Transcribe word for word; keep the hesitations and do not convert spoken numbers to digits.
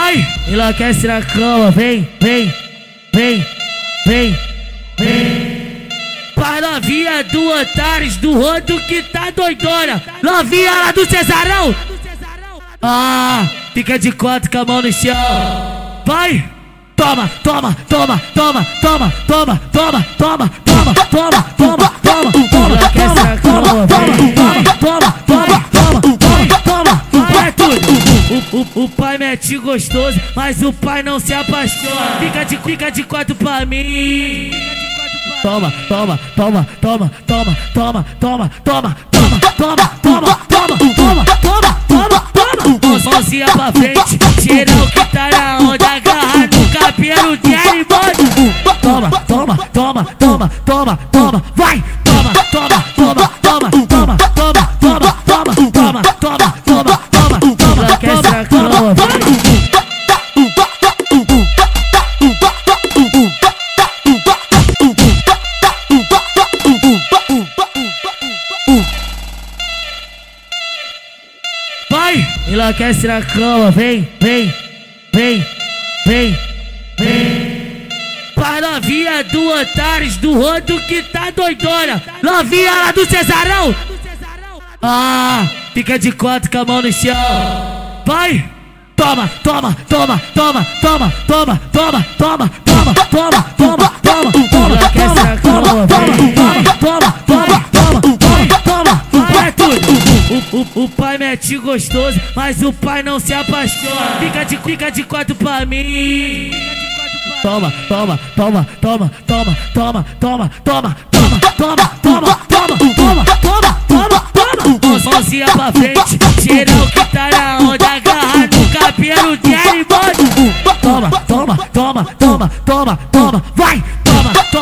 Vai, enlouquece na cama, vem, vem, vem, vem, vem. Pra novinha do Antares, do Rodo que tá doidona. Novinha lá do Cesarão. Ah, fica de quatro com a mão no chão. Vai, toma, toma, toma, toma, toma, toma, toma, toma, toma, toma, toma, toma, toma, enlouquece na cama, vem, toma, toma, toma, toma, toma, é tudo. O, o, o pai mete gostoso, mas o pai não se apaixona. Fica de, fica de quatro pra mim. Toma, toma, toma, toma, toma, toma, toma, toma, toma, toma, toma, toma, toma, toma, toma, toma. Mãozinha pra frente, tira o que tá na onda, agarra no cabelo dele, mano. Toma, toma, toma, toma, toma, toma, vai. Toma, toma, toma, toma, toma, toma, toma, toma, toma, toma, toma, toma, toma, enlouquece na cama, vai, enlouquece na cama, vem, vem, vem, vem, vem. Pra novinha do Antares, do Rodo que tá doidona. Novinha lá do Cesarão. Ah, fica de quatro com a mão no chão. Vai, toma, toma, toma, toma, toma, toma, toma, toma, toma, toma, toma, toma, toma, enlouquece na cama, toma, toma, toma, toma, toma, toma, é tudo. O, o, o pai mete gostoso, mas o pai não se apaixona. Fica de, fica de quatro pra mim. Toma, toma, toma, toma, toma, toma, toma, toma, toma, toma, toma, toma, toma, toma, toma, toma. Mãozinha pra frente, tira o que tá na onda, agarra no cabelo dele, mano. Toma, toma, toma, toma, toma, toma, vai, toma.